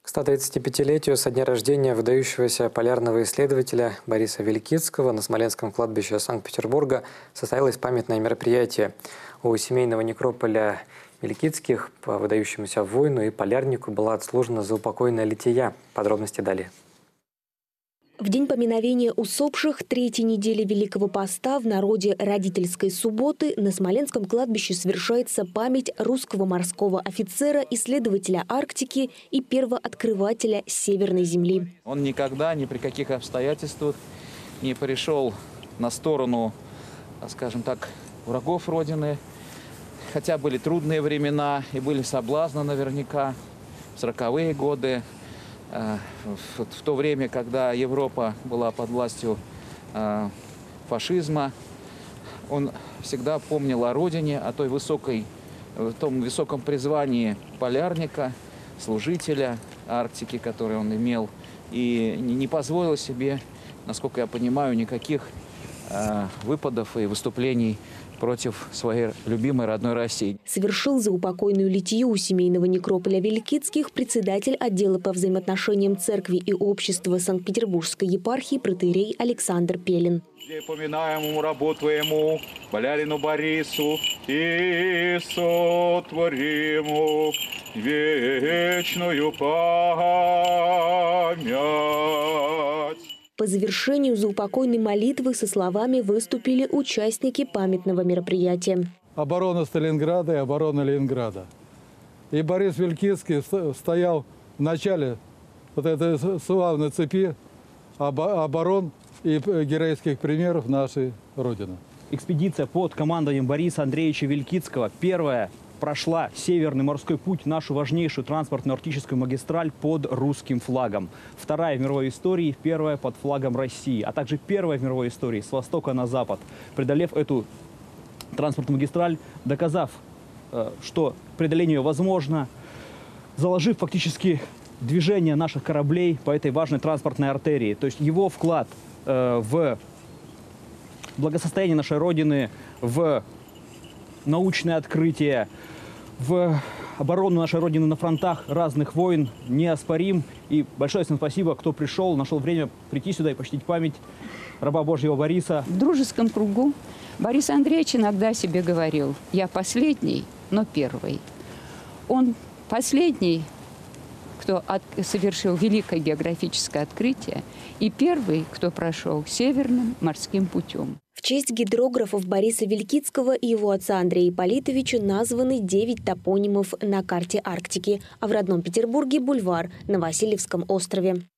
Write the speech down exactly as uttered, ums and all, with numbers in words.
К ста тридцатипятилетию со дня рождения выдающегося полярного исследователя Бориса Великицкого на Смоленском кладбище Санкт-Петербурга состоялось памятное мероприятие. У семейного некрополя Великицких по выдающемуся воину и полярнику была отслужена заупокойная лития. Подробности далее. В день поминовения усопших третьей недели Великого Поста в народе родительской субботы на Смоленском кладбище совершается память русского морского офицера, исследователя Арктики и первооткрывателя Северной Земли. Он никогда, ни при каких обстоятельствах не перешел на сторону, скажем так, врагов Родины. Хотя были трудные времена и были соблазны наверняка в сороковые годы. В то время, когда Европа была под властью фашизма, он всегда помнил о родине, о той высокой, о том высоком призвании полярника, служителя Арктики, который он имел, и не позволил себе, насколько я понимаю, никаких выпадов и выступлений против своей любимой родной России. Совершил заупокойную литию у семейного некрополя Великицких председатель отдела по взаимоотношениям церкви и общества Санкт-Петербургской епархии протоиерей Александр Пелин. Поминаемому рабу твоему, болярину Борису, и сотвориму вечную память. По завершению заупокойной молитвы со словами выступили участники памятного мероприятия. Оборона Сталинграда и оборона Ленинграда. И Борис Великицкий стоял в начале вот этой славной цепи оборон и героических примеров нашей Родины. Экспедиция под командованием Бориса Андреевича Великицкого первая прошла Северный морской путь, нашу важнейшую транспортную арктическую магистраль под русским флагом. Вторая в мировой истории, первая под флагом России, а также первая в мировой истории с востока на запад. Преодолев эту транспортную магистраль, доказав, что преодоление ее возможно, заложив фактически движение наших кораблей по этой важной транспортной артерии. То есть его вклад в благосостояние нашей Родины, в научное открытие, в оборону нашей Родины на фронтах разных войн неоспорим. И большое всем спасибо, кто пришел, нашел время прийти сюда и почтить память раба Божьего Бориса. В дружеском кругу Борис Андреевич иногда себе говорил: я последний, но первый. Он последний, кто от, совершил великое географическое открытие, и первый, кто прошел Северным морским путем. В честь гидрографов Бориса Великицкого и его отца Андрея Ипполитовича названы девять топонимов на карте Арктики, а в родном Петербурге – бульвар на Васильевском острове.